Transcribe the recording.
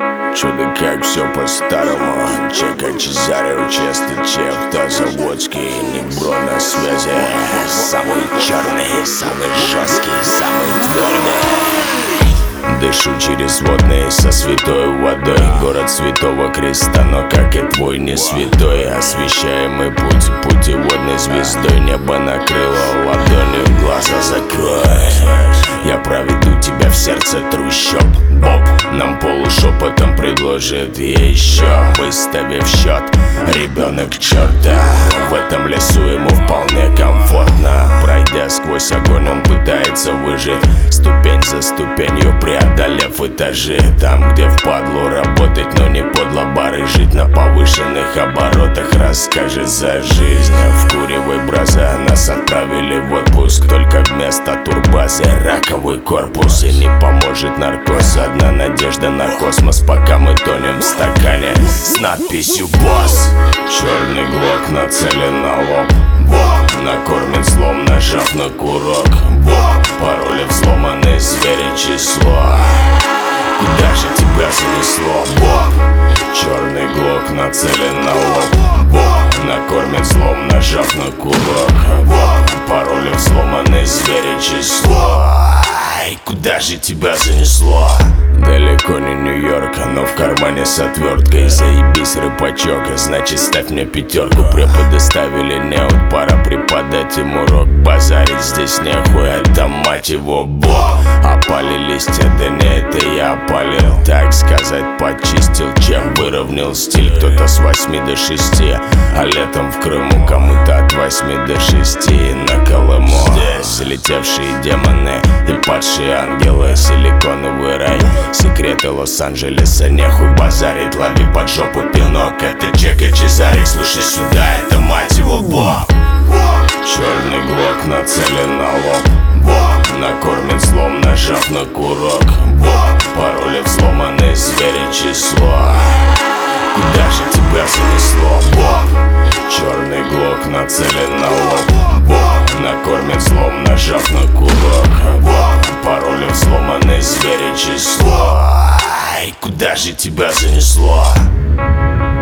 Чудо как все по-старому. Чека Чезарео, Честер Чеф, Тазаводский, Небро на связи. Самый черный, самый жесткий, самый твердый. Дышу через водные со святой водой. Город Святого Креста, но как и твой не святой. Освещаемый путь путеводной звездой. Небо накрыло ладонью, глаза закрой. Я проведу тебя в сердце трущоб. Боб нам полушепотом предложит еще, выставив счет. Ребенок черта, в этом лесу ему вполне комфортно. Пройдя сквозь огонь, он пытается выжить, ступень за ступенью преодолев этажи. Там, где впадлу работать, но не подло бары жить. На повышенных оборотах расскажет за жизнь. Вкуривай браза, нас отправили в отпуск. Только вместо турбазы раковый корпус. И не поможет наркоз, одна надежда на космос, пока мы тонем в стакане с надписью «Босс». Черный глок нацелен на лоб. Бог накормит злом, нажав на курок. Бог пароли взломаны, звери число. Куда же тебя занесло? Бог. Черный глок нацелен на лоб. Бог накормит злом, нажав на курок. Бог пароли взломаны, звери число. Куда же тебя занесло? Далеко не Нью-Йорк, но в кармане с отверткой. Заебись, рыбачок, значит ставь мне пятерку. Преподы ставили неуд, пора преподать им урок. Базарить здесь нехуй, это мать его бог. Опали листья, да не это я опалил. Так сказать, почистил, чем выровнял стиль. Кто-то с 8 до 6, а летом в Крыму кому-то от 8 до 6. На Колыму здесь залетевшие демоны и падшие ангелы. Силиконовый рай, секреты Лос-Анджелеса. Нехуй базарить, лови под жопу пинок. Это Чека Чезарео, слушай сюда, это мать его бог. Черный глок нацелен на лоб. Бог накормит злом, нажав на курок. Бог пароли взломаны, звери число. Куда же тебя занесло? Бог. Черный глок нацелен на лоб. Бог накормит злом, нажав на курок. Бог пароли взломаны, звери число. Куда же тебя занесло?